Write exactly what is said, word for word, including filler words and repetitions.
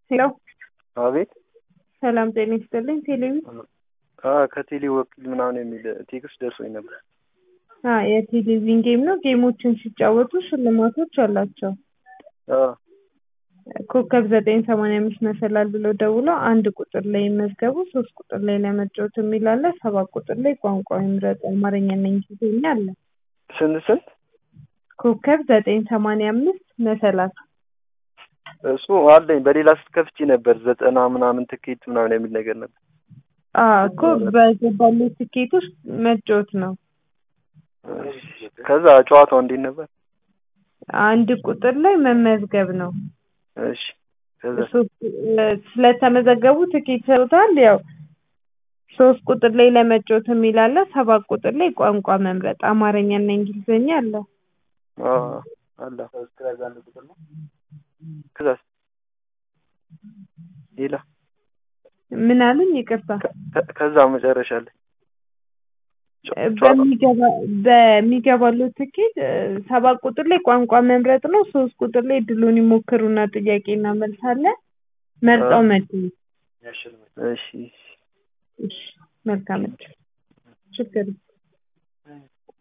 ሄሎ አቤት ሰላም ጤና ይስጥልኝ። ቴሌቪ አ ከቴሌ ወኪል ምናምን የሚል ቴክስት ደርሶኝ ነበር። አ የቴሌቪዥን ጌም ነው። ጌሞችን ሲጫወቱ ሽልማቶች አላቸው። አ ኮከብ ዘጠኝ ሰማንያ አምስት መሰላል ብለው ደውለው አንድ ቁጥር ላይ ይመዝገቡ፣ ሶስት ቁጥር ላይ ለመጫወት የሚል አለ፣ ሰባት ቁጥር ላይ ቋንቋ ይምረጡ አማርኛና እንግሊዝኛ አለ። ስንት ስንት? ኮከብ ዘጠኝ ሰማንያ አምስት መሰላል እሱ አለኝ። በሌላ ስትከፍቺ ነበር ዘጠና ምናምን ትኬት ምናምን የሚል ነገር ነበር። አ እኮ በገባሉ ትኬቶች መጫወት ነው። ከዛ ጨዋታው እንዴት ነበር? አንድ ቁጥር ላይ መመዝገብ ነው። እሺ ከዛ ስለተመዘገቡ ትኬት ሰጥቷል። ያው ሶስት ቁጥር ላይ ለመጫወት የሚል አለ፣ ሰባት ቁጥር ላይ ቋንቋ መምረጥ አማርኛና እንግሊዝኛ አለ። አ አለ ሰብስክራይብ አንድ ቁጥር ነው። ከዛ ሌላ ምን አሉኝ? ይቅርታ ከዛ መጨረሻ ላይ በሚገባ በሚገባሉ ትኬት ሰባት ቁጥር ላይ ቋንቋ መምረጥ ነው። ሶስት ቁጥር ላይ ድሉን ይሞክሩና ጥያቄና መልስ አለ። መርጠው መጡ። እሺ እሺ መልካም ችግር